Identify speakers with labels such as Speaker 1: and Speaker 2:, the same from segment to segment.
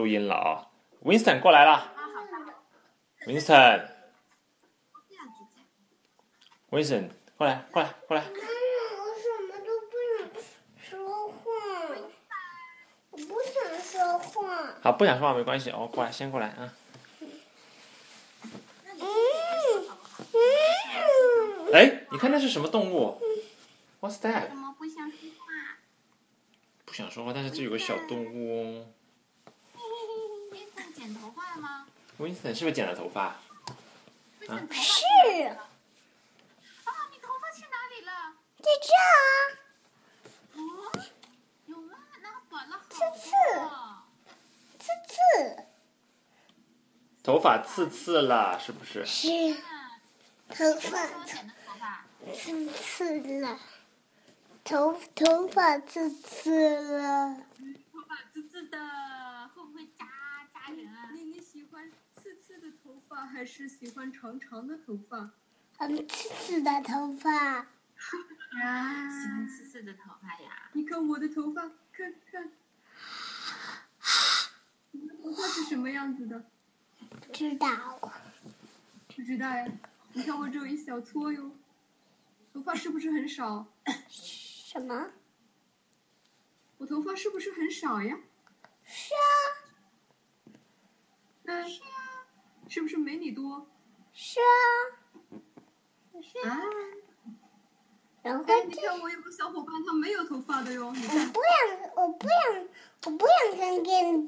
Speaker 1: 录音了啊。Winston 过来了。Winston， 过来。
Speaker 2: 我什么都不想说话，我不想说话。
Speaker 1: 好，不想说话没关系哦，过来，先过来啊。哎，你看那是什么动物 ？What's that？
Speaker 3: 怎么不想说话？
Speaker 1: 不想说话，但是这有个小动物哦。
Speaker 3: Winston 剪头发了吗
Speaker 1: Winston 是不是剪了头发？
Speaker 3: ？Winston 头发
Speaker 2: 是
Speaker 3: 去哪里了啊，你头发去哪里了？
Speaker 2: 在这
Speaker 3: 哦，有吗？那短了好多。
Speaker 2: 刺刺，
Speaker 1: 头发刺了，是不是？
Speaker 2: 是头发
Speaker 3: 我剪的头发。
Speaker 2: 刺了，头发刺了。
Speaker 3: 头发刺的，会不会扎人啊？
Speaker 4: 你喜欢刺的头发，还是喜欢长的头发？
Speaker 2: 刺的头发。
Speaker 3: 喜欢刺的头发呀。
Speaker 4: 你看我的头发，看，你的头发是什么样子的？
Speaker 2: 不知道，
Speaker 4: 不知道呀。你看我只有一小撮哟，头发是不是很少？
Speaker 2: 什么？
Speaker 4: 我头发是不是很少呀？
Speaker 2: 是啊，
Speaker 4: 那是不是没你多？
Speaker 2: 是啊，
Speaker 4: 啊！
Speaker 2: 然后
Speaker 4: 你看我有个小伙伴，他没有头发的哟。你看，
Speaker 2: 我不想看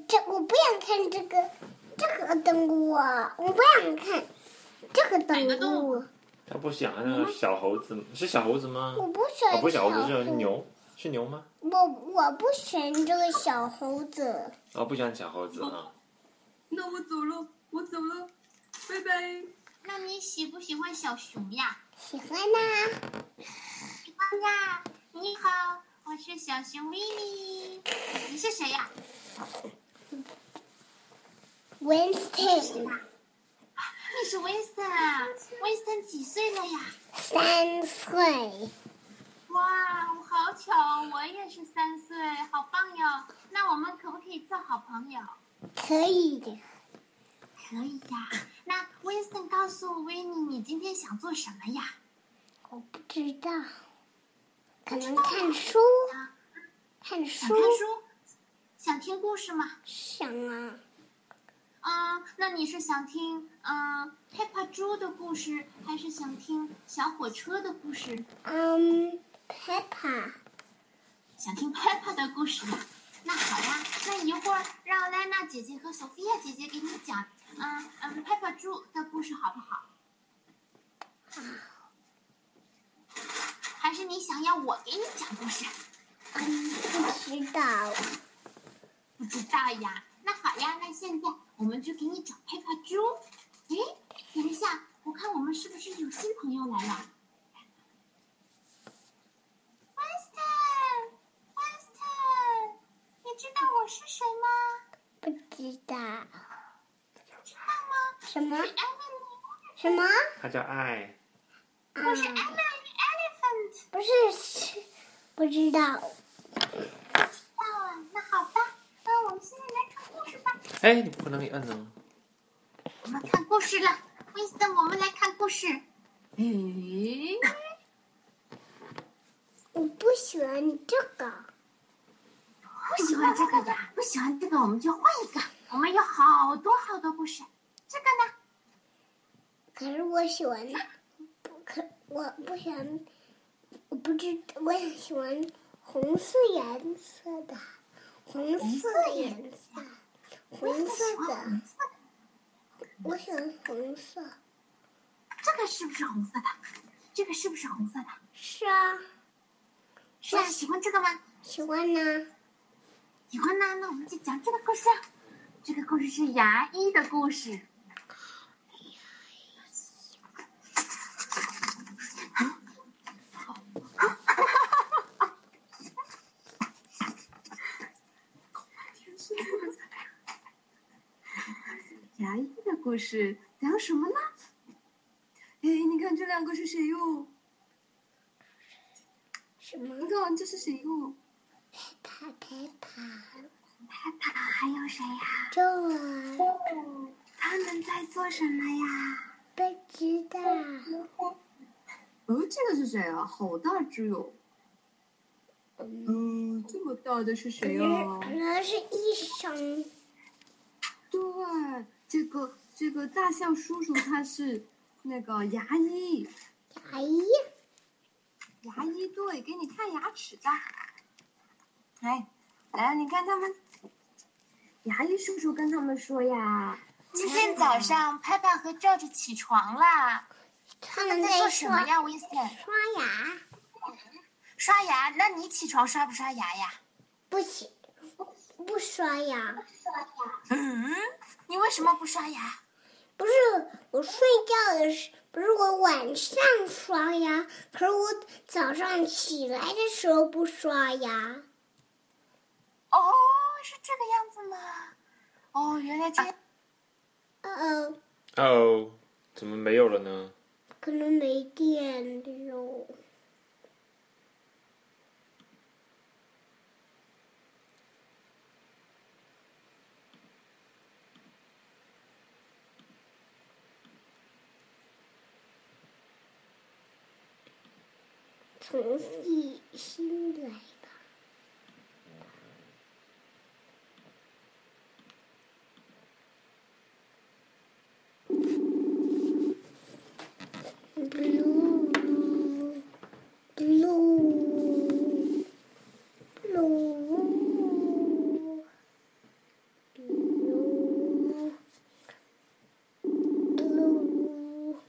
Speaker 2: 这个动物啊！我不想看这个动物。
Speaker 1: 他不想那个小猴子，是小猴子吗？
Speaker 2: 我不喜欢
Speaker 1: 不是小猴子，
Speaker 2: 小
Speaker 1: 是牛，是牛吗？
Speaker 2: 我不喜欢这个小猴子。
Speaker 1: 哦，不喜欢小猴子啊。
Speaker 4: 那我走了，拜拜。
Speaker 3: 那你喜不喜欢小熊呀？
Speaker 2: 喜欢呐，
Speaker 3: 喜欢呀。你好，我是小熊维尼。你是谁呀
Speaker 2: Winston
Speaker 3: 你是 Winston 啊 ？Winston 几岁了呀？
Speaker 2: 3岁，
Speaker 3: 哇，好巧，我也是3岁，好棒哟！那我们可不可以做好朋友？
Speaker 2: 可以的。
Speaker 3: 可以呀。那 Winston 告诉维尼，你今天想做什么呀？
Speaker 2: 我不知道，可能看书，看书
Speaker 3: 想看书？想听故事吗？
Speaker 2: 想啊，
Speaker 3: 那你是想听Peppa 猪的故事，还是想听小火车的故事？
Speaker 2: Peppa
Speaker 3: 想听 Peppa 的故事呀？那好呀，那一会儿让莱娜姐姐和索菲亚姐姐给你讲Peppa 猪的故事好不好？还是你想要我给你讲故事？
Speaker 2: 不知道，
Speaker 3: 不知道呀。那好呀，那现在我们就给你找 Peppa 猪。诶，等一下，我看我们是不是有新朋友来了？Winston，你知道我是谁吗？
Speaker 2: 不知道
Speaker 3: 知道吗？
Speaker 2: 什么
Speaker 3: 是 Emily，
Speaker 2: 什么？
Speaker 1: 他叫爱。
Speaker 3: 我是 Emily Elephant。
Speaker 2: 不是，不知道。
Speaker 3: 知道啊，那好吧，我们现在来看故事吧。
Speaker 1: 哎，你不能给摁呢。
Speaker 3: 我们看故事了，Winston，我们来看故事。诶，
Speaker 2: 我不喜欢这个，
Speaker 3: 不喜欢这个呀，不喜欢这个，我们就换一个。我们有好多故事。这个呢？
Speaker 2: 可是我喜欢我不喜欢，我也喜欢红色颜色的，红色颜色，红色的，我喜欢红色。
Speaker 3: 这个是不是红色的？这个是不是红色的？
Speaker 2: 是啊，
Speaker 3: 是啊，喜欢这个吗？
Speaker 2: 喜欢呢。
Speaker 3: 喜欢呢，那我们就讲这个故事啊。这个故事是牙医的故事。
Speaker 4: 牙医的故事讲什么呢？哎，你看这两个是谁哟？
Speaker 2: 什么？
Speaker 4: 你看这是谁哟？
Speaker 2: Peppa，
Speaker 4: Peppa 还有谁呀？
Speaker 2: 周儿
Speaker 4: 他们在做什么呀？
Speaker 2: 不知道。
Speaker 4: 这个是谁啊？好大只哟！这么大的是谁啊？
Speaker 2: 可能是医生。
Speaker 4: 对，这个大象叔叔他是那个牙医。
Speaker 2: 牙医？
Speaker 4: 牙医对，给你看牙齿的。来，你看他们，牙医叔叔跟他们说呀。
Speaker 3: 今天早上，Peppa 和 George 起床啦。
Speaker 2: 他
Speaker 3: 们在做什么呀 ，Winston？
Speaker 2: 刷牙。
Speaker 3: 刷牙？那你起床刷不刷牙呀？
Speaker 2: 不刷牙。
Speaker 3: 你为什么不刷牙？
Speaker 2: 不是我睡觉的时，不是我晚上刷牙，可是我早上起来的时候不刷牙。
Speaker 3: 哦，是这个样子吗？哦，原来这样。
Speaker 1: 哦，怎么没有了呢？
Speaker 2: 可能没电了。从新来吧。blue blue blue blue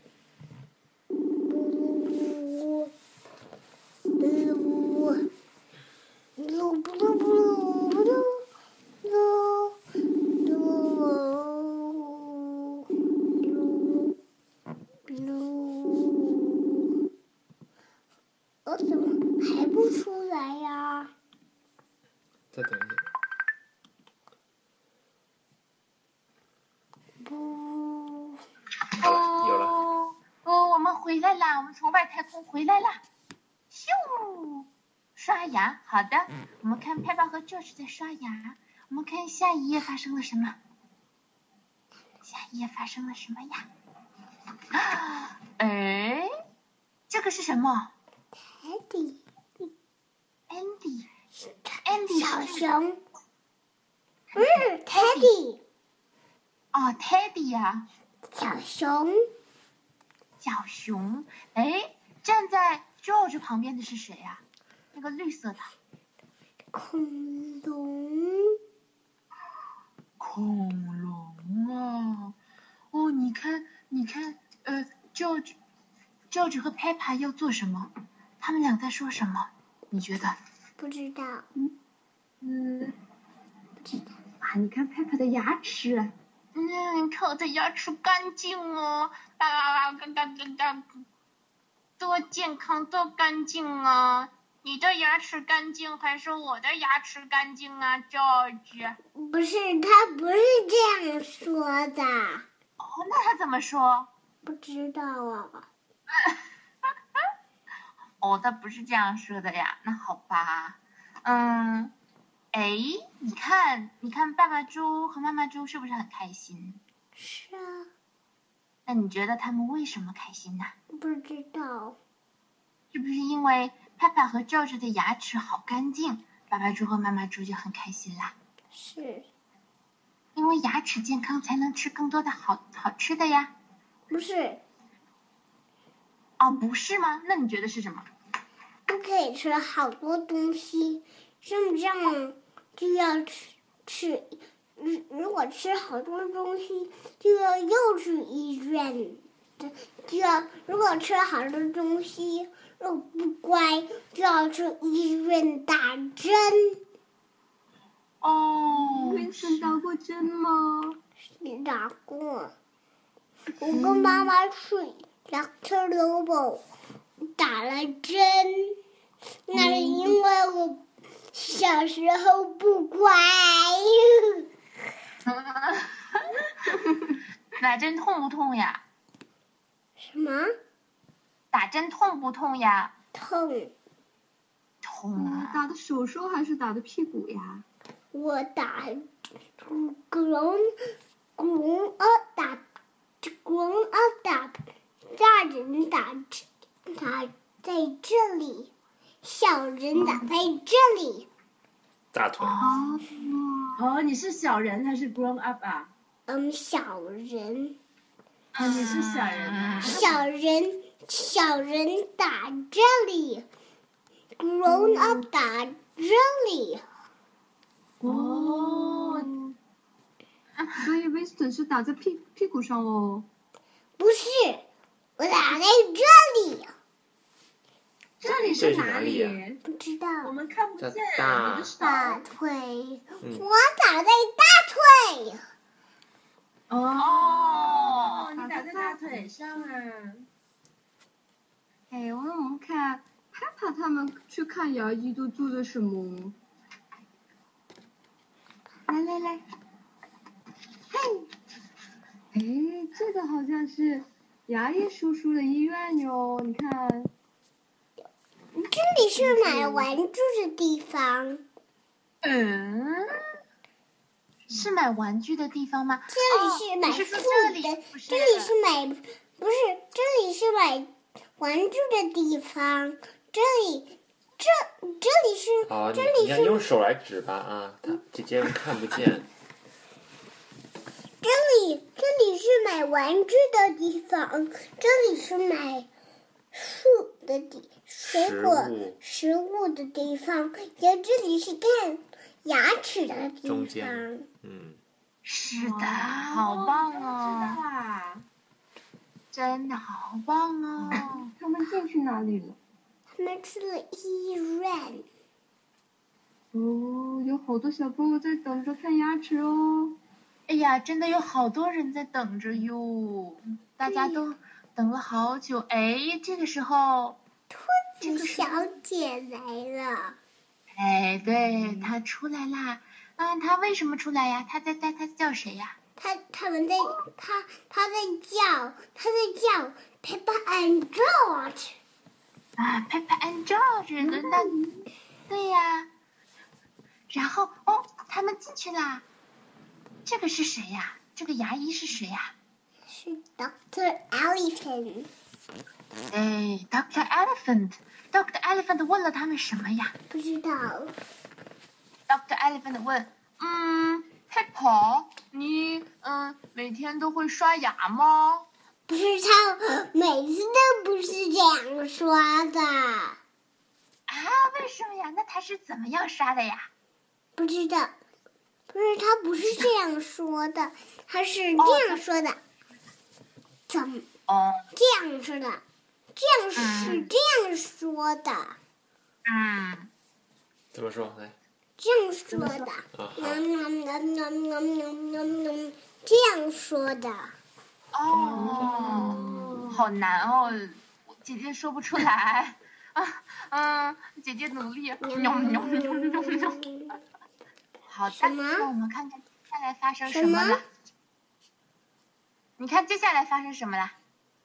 Speaker 2: blue， 我怎么还不出来呀？
Speaker 1: 再等一下。
Speaker 2: 不，
Speaker 1: 好了，有了。
Speaker 3: 哦，我们回来啦！我们从外太空回来啦！咻，刷牙，好的。我们看 Peppa 和 George 在刷牙。我们看下一页发生了什么？下一页发生了什么呀？哎，这个是什么
Speaker 2: Teddy，
Speaker 3: ？Andy
Speaker 2: 小
Speaker 3: 是
Speaker 2: 熊，不是 Teddy，
Speaker 3: 哦 ，Teddy 呀、
Speaker 2: 小熊，
Speaker 3: 小熊。哎，站在 George 旁边的是谁呀、那个绿色的。
Speaker 2: 恐龙，
Speaker 3: 恐龙啊！哦，你看，George 和 Peppa 要做什么？他们俩在说什么？你觉得？
Speaker 2: 不知道，
Speaker 4: 不知道。哇，你看 Peppa 的牙齿。
Speaker 3: 你看我的牙齿干净哦，多健康，多干净啊！你的牙齿干净还是我的牙齿干净啊，George？
Speaker 2: 不是，他不是这样说的，
Speaker 3: 哦，那他怎么说？
Speaker 2: 不知道啊。
Speaker 3: 哦，他不是这样说的呀。那好吧，哎，你看，爸爸猪和妈妈猪是不是很开心？
Speaker 2: 是啊，
Speaker 3: 那你觉得他们为什么开心呢？
Speaker 2: 不知道，
Speaker 3: 是不是因为 Peppa 和 George 的牙齿好干净，爸爸猪和妈妈猪就很开心啦？
Speaker 2: 是，
Speaker 3: 因为牙齿健康才能吃更多的好吃的呀。
Speaker 2: 不是？
Speaker 3: 哦，不是吗？那你觉得是什么？
Speaker 2: 不可以吃好多东西，这样就要吃。如果吃好多东西，就要又去医院。如果吃好多东西又不乖，就要去医院打针。
Speaker 3: 哦，
Speaker 4: Winston 打过针吗？
Speaker 2: 你打过？我跟妈妈去Dr. Lobo 打了针，那是因为我小时候不乖。
Speaker 3: 打针痛不痛呀？
Speaker 2: 什么？
Speaker 3: 打针痛不痛呀？
Speaker 2: 痛？
Speaker 3: 痛啊！
Speaker 4: 打的手手还是打的屁股呀？
Speaker 2: 我打 grown up 大人打在这里，小人打在这里。
Speaker 1: 大腿。
Speaker 4: 哦，你是小人还是 grown up 啊？
Speaker 2: 小人。
Speaker 4: 你是小人啊？
Speaker 2: 小人打这里 ，grown up 打这里。
Speaker 4: 哦，所以 Winston 是打在屁股上哦。
Speaker 2: 不是，我打在这里。
Speaker 4: 这里是哪里？
Speaker 2: 不知道。
Speaker 4: 我们看不见。
Speaker 2: 大腿，我打在大腿。
Speaker 4: 哦，你打在大腿上啊。哎，我们看 Peppa 他们去看牙医都做了什么？来，嘿，哎，这个好像是牙医叔叔的医院哟，你看。
Speaker 2: 这里是买玩具的地方。
Speaker 3: 是买玩具的地方吗？
Speaker 2: 这里是买
Speaker 3: 书
Speaker 2: 的，这里是买玩具的地方。这里是这里
Speaker 1: 你看用手来指吧啊，姐姐看不见。
Speaker 2: 这里是买玩具的地方，这里是买水果食物的地方，这里是看牙齿的地方。
Speaker 1: 中间，
Speaker 3: 是的，好棒哦！真的好棒哦！
Speaker 4: 他们进去哪里了？
Speaker 2: 他们去了医院。
Speaker 4: 哦，有好多小朋友在等着看牙齿哦。
Speaker 3: 哎呀，真的有好多人在等着哟，大家都等了好久。哎，这个时候，
Speaker 2: 兔子小姐来了。
Speaker 3: 哎，对，她出来啦。她为什么出来呀？她叫谁呀？
Speaker 2: 他在叫 Peppa and George。
Speaker 3: Peppa and George，轮到你。对呀。然后他们进去啦。这个是谁呀？这个牙医是谁呀？
Speaker 2: 是 Dr. Elephant。
Speaker 3: 哎 ，Dr. Elephant。Dr. Elephant 问了他们什么呀？
Speaker 2: 不知道。
Speaker 3: Dr. Elephant 问，Peppa， 你每天都会刷牙吗？
Speaker 2: 不是，他每次都不是这样刷的。
Speaker 3: 为什么呀？那他是怎么样刷的呀？
Speaker 2: 不知道。不是，他不是这样说的，他是这样说的。怎么？这样说的，这样说的。
Speaker 1: 怎么说？来。
Speaker 2: 这样说的。这样说的。
Speaker 3: 好难哦，姐姐说不出来。姐姐努力。好的，那我们看看接下来发生什么了。你看接下来发生什么了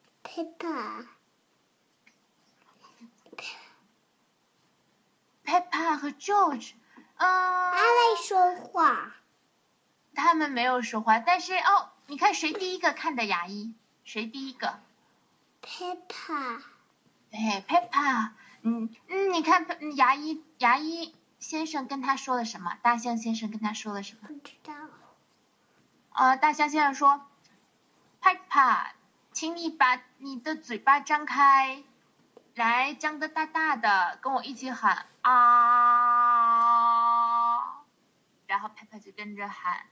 Speaker 3: ？Peppa 和 George，
Speaker 2: 他在说话。
Speaker 3: 他们没有说话，但是你看谁第一个看的牙医？谁第一个
Speaker 2: ？Peppa。
Speaker 3: 对 ，Peppa。你看牙医先生跟他说了什么？大象先生跟他说了什么？
Speaker 2: 不知道。
Speaker 3: 大象先生说 ：“Peppa， 请你把你的嘴巴张开，来张得大大的，跟我一起喊啊！”然后 Peppa 就跟着喊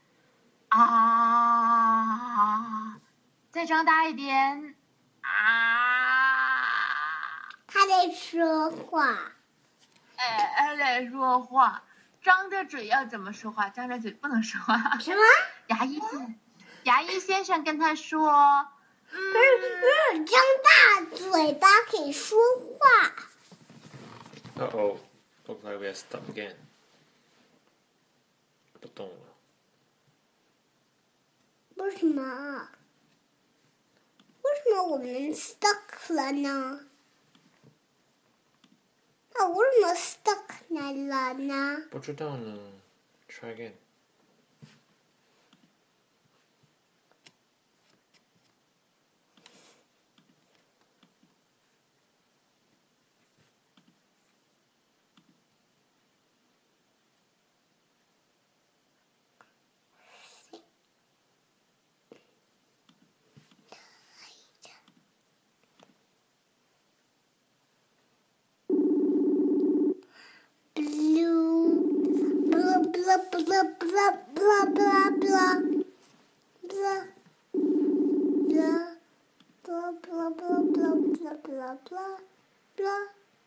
Speaker 3: 啊，再张大一点啊！
Speaker 2: 他在说话。
Speaker 3: 他在说话，张着嘴要怎么说话？张着嘴不能说话。
Speaker 2: 什么？
Speaker 3: 牙医先生跟他说，
Speaker 2: 不是张大嘴巴可以说话。
Speaker 1: Looks like we are stuck again. 不动了。
Speaker 2: 为什么我们 stuck 了呢？为什么 stuck 了呢？
Speaker 1: 不知道呢， Try again.
Speaker 2: Blah blah blah blah blah blah blah blah blah blah blah blah blah blah blah.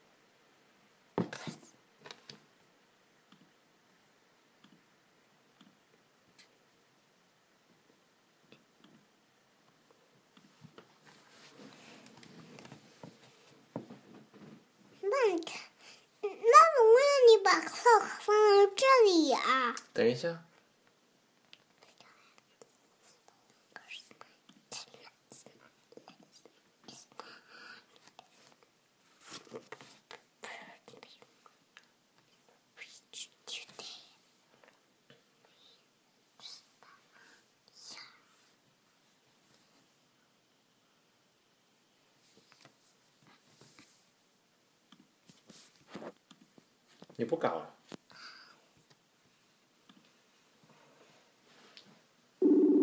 Speaker 2: 那怎么让你把 clock 放到这里呀？
Speaker 1: 等一下。你不搞了？